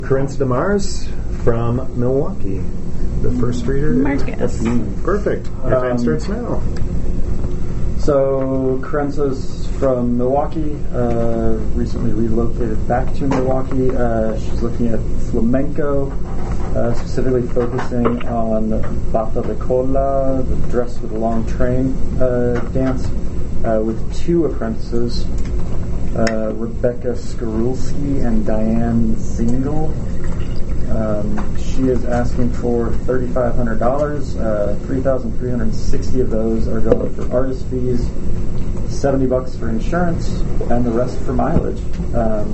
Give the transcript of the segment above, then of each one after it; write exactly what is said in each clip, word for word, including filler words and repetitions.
Corinne DeMars from Milwaukee. The first reader. Marcus. Perfect. Your time Um, starts now. So, Carenza's from Milwaukee, uh, recently relocated back to Milwaukee. Uh, she's looking at flamenco, uh, specifically focusing on bata de cola, the dress with a long train uh, dance, uh, with two apprentices, uh, Rebecca Skarulski and Diane Zingle. Um, she is asking for three thousand five hundred dollars. Uh, three thousand three hundred sixty of those are going for artist fees, seventy bucks for insurance, and the rest for mileage. Um,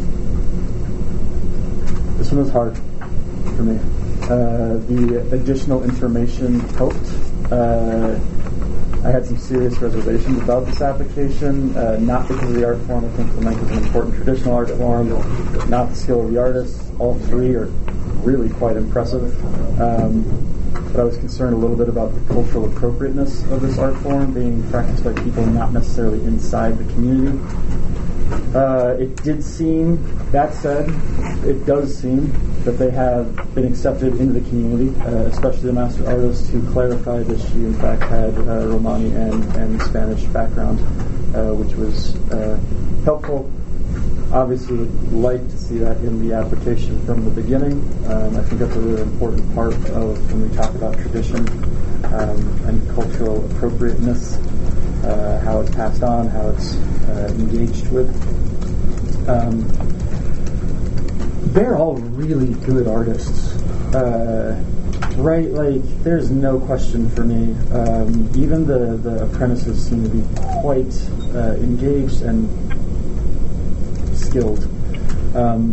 this one was hard for me. Uh, the additional information helped. Uh, I had some serious reservations about this application, uh, not because of the art form. I think flamenco is an important traditional art form, not the skill of the artists. All three are really quite impressive. Um, but I was concerned a little bit about the cultural appropriateness of this art form being practiced by people not necessarily inside the community. Uh, it did seem, that said, it does seem that they have been accepted into the community, uh, especially the master artist who clarified that she in fact had uh, Romani and, and Spanish background, uh, which was uh, helpful. Obviously would like to see that in the application from the beginning. Um, I think that's a really important part of when we talk about tradition um, and cultural appropriateness, uh, how it's passed on, how it's uh, engaged with. Um, they're all really good artists, uh, right? Like, there's no question for me. Um, even the, the apprentices seem to be quite uh, engaged and skilled. Um,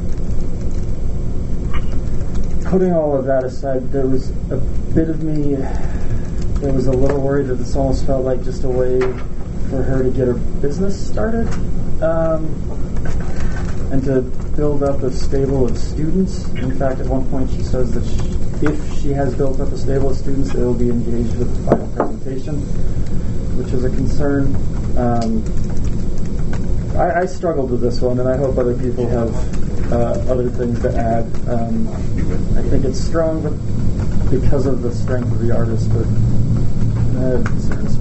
putting all of that aside, there was a bit of me that was a little worried that this almost felt like just a way for her to get her business started um, and to build up a stable of students. In fact, at one point she says that she, if she has built up a stable of students, they will be engaged with the final presentation, which is a concern. Um, I, I struggled with this one, and I hope other people have uh, other things to add. Um, I think it's strong, but because of the strength of the artist, but I have concerns.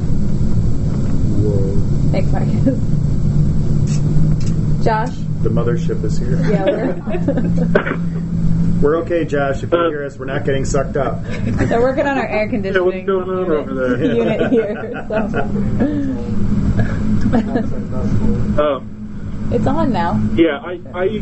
Whoa. Thanks, Marcus. Josh? The mothership is here. Yeah, we're, We're okay, Josh. If you hear us, we're not getting sucked up. they're working on our air conditioning Yeah, what's going on over there? unit here. So. Um, It's on now. yeah, I, I.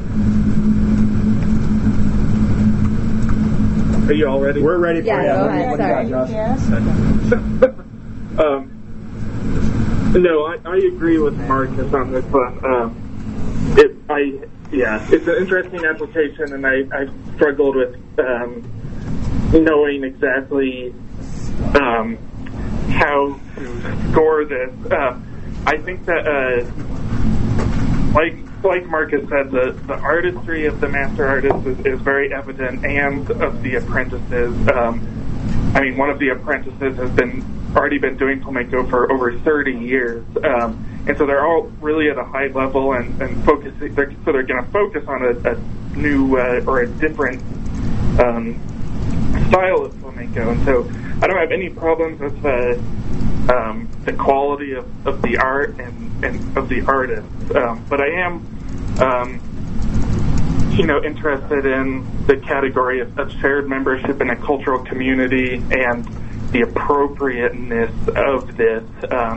Are you all ready? We're ready for Yeah, you. go ahead. What do you got, Sorry. Josh? um, no, I, I agree with Marcus on this one. Um, it, I, yeah, it's an interesting application, and I, I struggled with um, knowing exactly um, how to score this. Uh, I think that, uh, like like Marcus said, the, the artistry of the master artist is, is very evident, and of the apprentices. Um, I mean, one of the apprentices has been already been doing flamenco for over thirty years, um, and so they're all really at a high level and, and focusing. They're, so they're going to focus on a, a new uh, or a different um, style of flamenco, and so I don't have any problems with the um, the quality of, of the art and, and of the artist, um, but I am, um, you know, interested in the category of, of shared membership in a cultural community and the appropriateness of this. Um,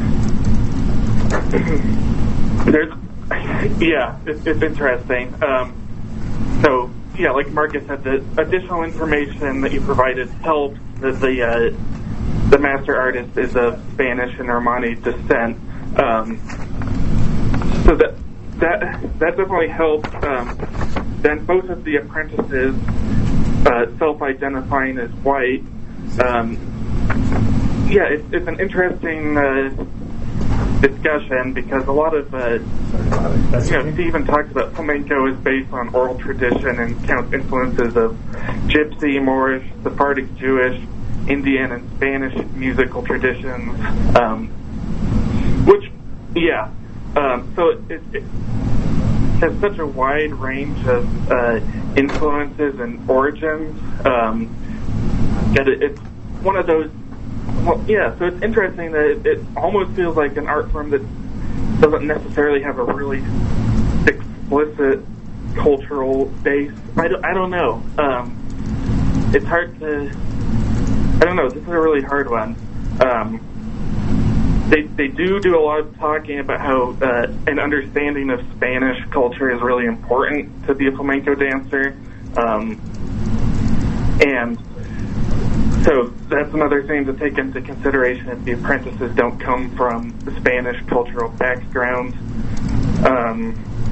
there's, yeah, it's, it's interesting. Um, so, yeah, like Marcus said, the additional information that you provided helps. The the, uh, the master artist is of Spanish and Romani descent, um, so that that that definitely helps. Um, then both of the apprentices uh, self-identifying as white. Um, yeah, it's, it's an interesting uh, discussion because a lot of, uh, you know, Stephen talks about flamenco is based on oral tradition and counts influences of Gypsy, Moorish, Sephardic Jewish, Indian, and Spanish musical traditions, um, which, yeah, um, so it, it, it, has such a wide range of uh, influences and origins um, that it, it's one of those. Well, yeah. So it's interesting that it, it almost feels like an art form that doesn't necessarily have a really explicit cultural base. I don't, I don't know. Um, it's hard to. I don't know. This is a really hard one. Um, They they do do a lot of talking about how uh, an understanding of Spanish culture is really important to be a flamenco dancer, um, and so that's another thing to take into consideration if the apprentices don't come from the Spanish cultural background. Um,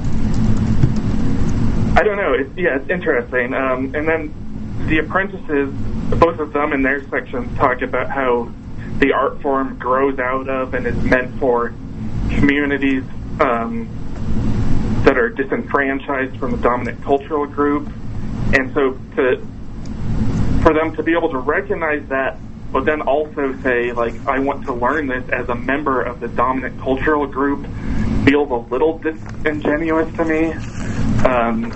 I don't know. It's, yeah, it's interesting. Um, and then the apprentices, both of them in their sections, talk about how the art form grows out of and is meant for communities um, that are disenfranchised from the dominant cultural group. And so to, for them to be able to recognize that, but then also say, like, I want to learn this as a member of the dominant cultural group, feels a little disingenuous to me. Um,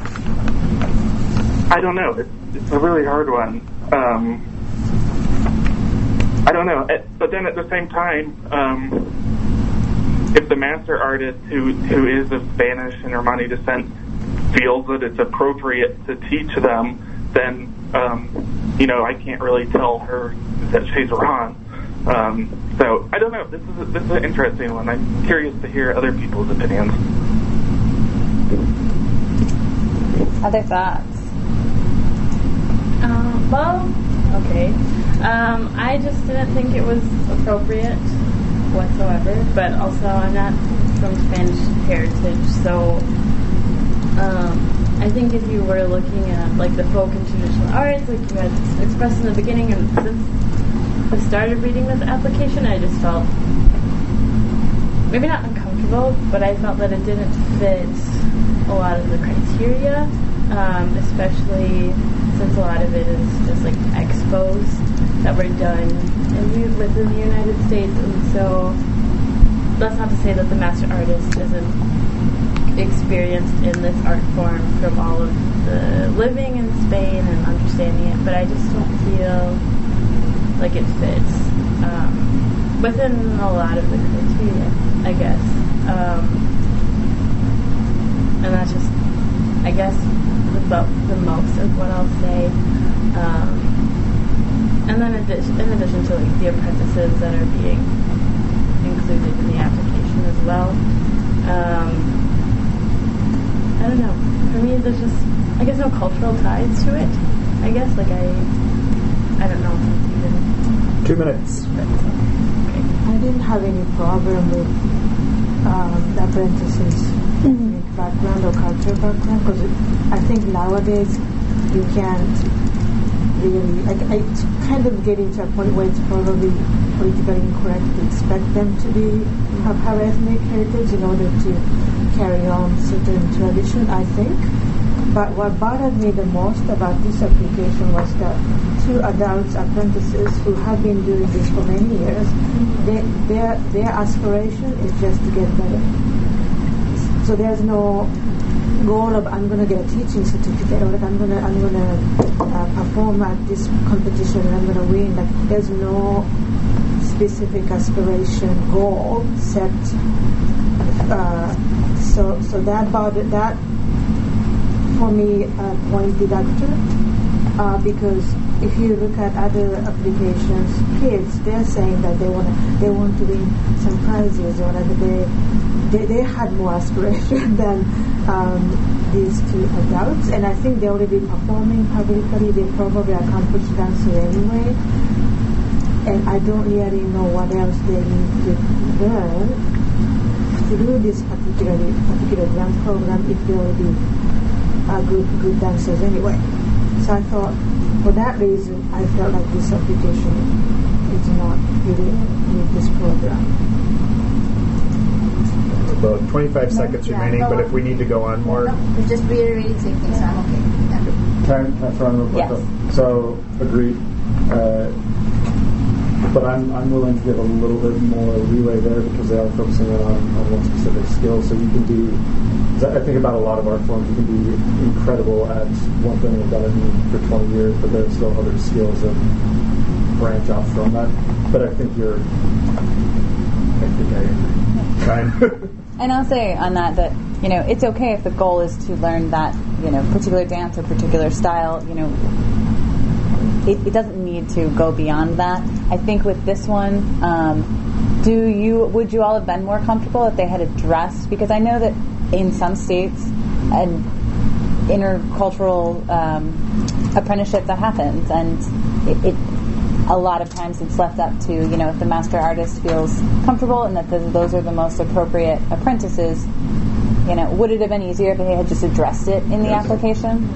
I don't know. It's, it's a really hard one. Um, I don't know, but then at the same time, um, if the master artist who who is of Spanish and Romani descent feels that it's appropriate to teach them, then um, you know I can't really tell her that she's wrong. Um, so I don't know. This is a, this is an interesting one. I'm curious to hear other people's opinions. Other thoughts? Um, well, okay. Um, I just didn't think it was appropriate whatsoever, but also I'm not from Spanish heritage, so um, I think if you were looking at like the folk and traditional arts, like you had expressed in the beginning, and since I started reading this application, I just felt maybe not uncomfortable, but I felt that it didn't fit a lot of the criteria, um, especially since a lot of it is just like expos that were done in, within the United States, and so that's not to say that the master artist isn't experienced in this art form from all of the living in Spain and understanding it, but I just don't feel like it fits um, within a lot of the criteria, I guess. Um, and that's just, I guess, about the most of what I'll say. Um, and then addition, in addition to like the apprentices that are being included in the application as well. Um, I don't know. For me, there's just, I guess, no cultural ties to it. I guess, like I, I don't know if it's even. Two minutes. Okay. I didn't have any problem with um, the apprentices' ethnic background or cultural background, because I think nowadays you can't really, like, I, it's kind of getting to a point where it's probably politically incorrect to expect them to be have, have ethnic heritage in order to carry on certain tradition, I think. But what bothered me the most about this application was that two adults apprentices who have been doing this for many years, they, their their aspiration is just to get better. So there's no goal of I'm going to get a teaching certificate, or like I'm going to I'm going to uh, perform at this competition and I'm going to win. Like there's no specific aspiration goal set. Uh, so so that bothered that. For me, a point deductor, uh, because if you look at other applications, kids, they're saying that they want to they want to win some prizes or whatever. They they, they had more aspiration than um, these two adults, and I think they're already performing publicly. They probably accomplished dancers anyway, and I don't really know what else they need to learn to do this particular particular dance program if they already are good, good dancers anyway. So I thought, for that reason, I felt like this application is not really with this program. About twenty-five seconds Yeah, remaining, no, but if we need to go on more. No, we're just reiterating same thing, so I'm okay. Yeah. Can I, can I throw in real quick? Yes. So, agreed. Uh, but I'm I'm willing to give a little bit more leeway there because they are focusing on, on one specific skill. So you can do 'cause I think about a lot of art forms. You can be incredible at one thing and done it for twenty years, but there are still other skills that branch off from that. But I think you're. I think I agree. Fine. And I'll say on that that, you know, it's okay if the goal is to learn that, you know, particular dance or particular style, you know, it, it doesn't need to go beyond that. I think with this one, um, do you, would you all have been more comfortable if they had addressed, because I know that in some states, an intercultural um, apprenticeship that happens, and it, it a lot of times it's left up to, you know, if the master artist feels comfortable and that the, those are the most appropriate apprentices, you know, would it have been easier if they had just addressed it in the yes. application?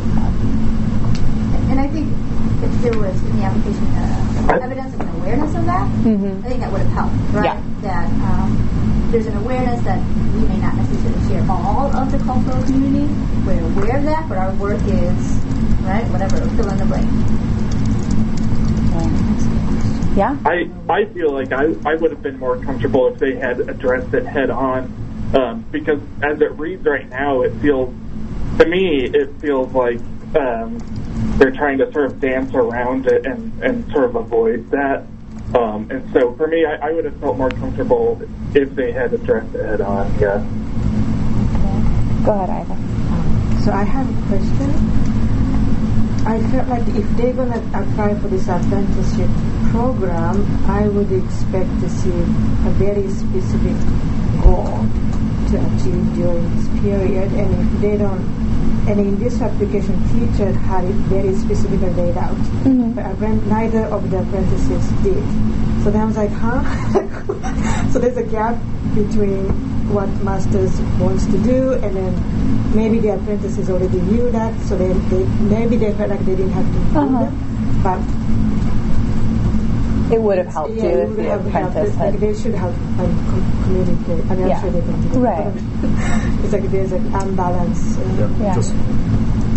And I think if there was in the application uh, evidence of an awareness of that, mm-hmm. I think that would have helped, right? Yeah. That um, there's an awareness that we may not necessarily share all of the cultural community. We're aware of that, but our work is, right, whatever, fill in the blank. Yeah. I, I feel like I, I would have been more comfortable if they had addressed it head on, um, because as it reads right now, it feels, to me, it feels like um, they're trying to sort of dance around it and, and sort of avoid that. Um, and so for me, I, I would have felt more comfortable if they had addressed it head on, yeah. Go ahead, Ida. So I have a question. I felt like if they're going to apply for this apprenticeship program, I would expect to see a very specific goal to achieve during this period. And if they don't, and in this application, teachers had it very specifically laid out, mm-hmm. but neither of the apprentices did. So then I was like, huh? So there's a gap between what masters wants to do, and then maybe the apprentices already knew that, so they, they maybe they felt like they didn't have to do uh-huh. them, but it would have helped yeah, too it if the have apprentice helped, had. like they should have um, com- communicated. I mean, yeah. I'm sure they can do right. It's like there's an unbalance. Uh, Yep. Yeah. Just